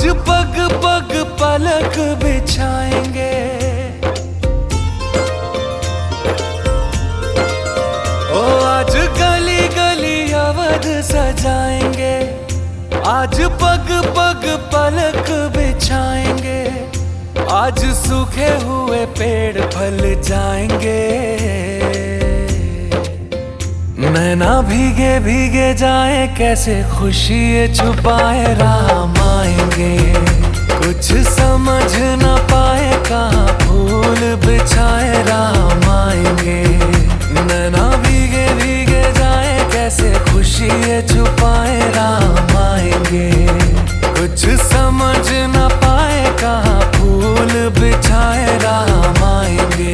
पग पग पलक बिछाएंगे, ओ आज गली गली अवध सजाएंगे। आज पग पग पलक बिछाएंगे, आज सूखे हुए पेड़ फल जाएंगे। नैना भीगे भीगे जाए, कैसे खुशी छुपाए राम आएंगे। कुछ समझ न पाए, कहाँ फूल बिछाए राम आएंगे। नैना भीगे भीगे जाए, कैसे खुशी छुपाए राम आएंगे। कुछ समझ न पाए, कहाँ फूल बिछाए राम आएंगे।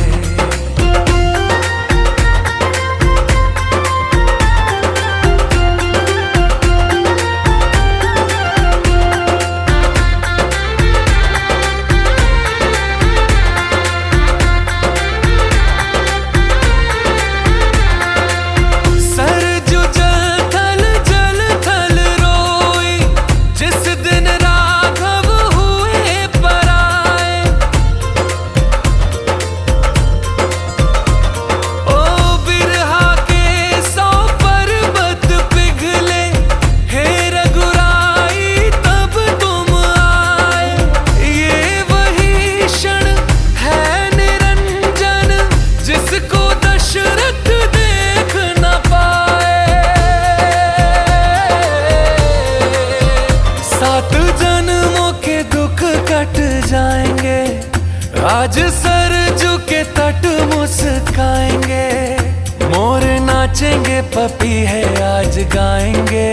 जाएंगे आज सरजू के तट मुस्काएंगे। मोर नाचेंगे, पपी है आज गाएंगे।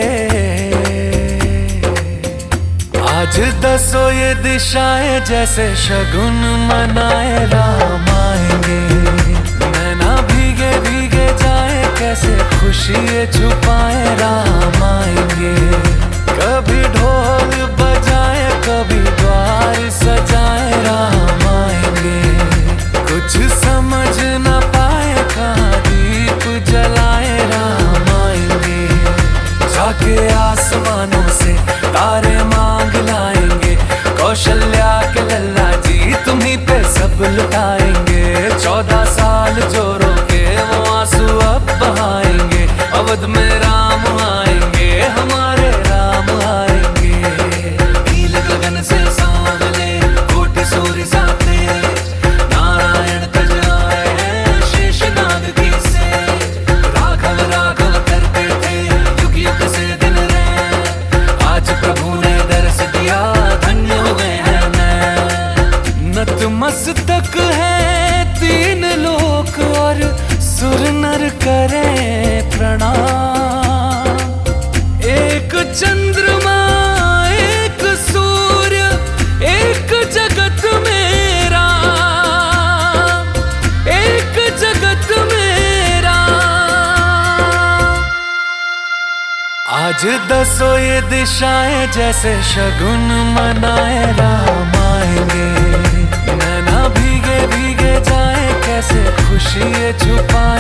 आज दसों ये दिशाएं जैसे शगुन मनाए राम आएंगे। नैना भीगे भीगे जाए, कैसे खुशी छुपाए राम आएंगे। कभी ढोल बजाए, कभी द्वार सजाए राम आएंगे। कुछ समझ न पाए, कहाँ दीप जलाए राम आएंगे। जाके आसमानों से तारे मांग लाएंगे, कौशल्या के लल्ला जी तुम्हीं पे सब लुटाएंगे। 14 साल जो रोके वो आंसू अब बहाएंगे। अवध में राम आएंगे, हमारे राम आएंगे। नील गगन से सांवले कोटि सूर्य साथे, नारायण तज आए हैं शेषनाग की से। राघव राघव करते थे युग युग से दिन रे, आज प्रभु ने दर्श दिया धन्य हो गए हैं मैं। नतमस्तक है तीन लोक और सुर नर करें प्रणाम। एक चंद्रमा एक सूर्य एक जगत में राम, एक जगत में राम। आज दसों ये दिशाएं जैसे शगुन मनाए राम आएंगे। नैना भीगे भीगे जाए, कैसे खुशी छुपा